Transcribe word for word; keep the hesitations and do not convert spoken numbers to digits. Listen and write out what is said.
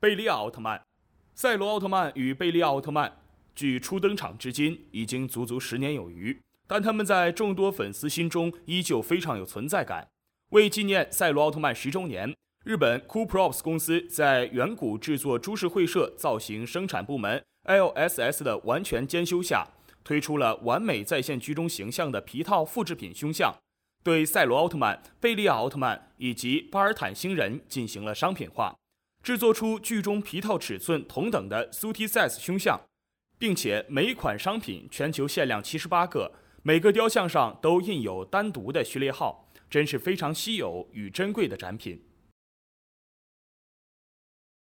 贝利亚奥特曼。赛罗奥特曼与贝利亚奥特曼距初登场至今已经足足十年有余，但他们在众多粉丝心中依旧非常有存在感。为纪念赛罗奥特曼十周年，日本 Cool Props 公司在远古制作株式会社造型生产部门 L S S 的完全监修下，推出了完美再现剧中形象的皮套复制品胸像，对赛罗奥特曼、贝利亚奥特曼以及巴尔坦星人进行了商品化，制作出剧中皮套尺寸同等的 S U T size 胸像，并且每款商品全球限量七十八个，每个雕像上都印有单独的序列号，真是非常稀有与珍贵的展品。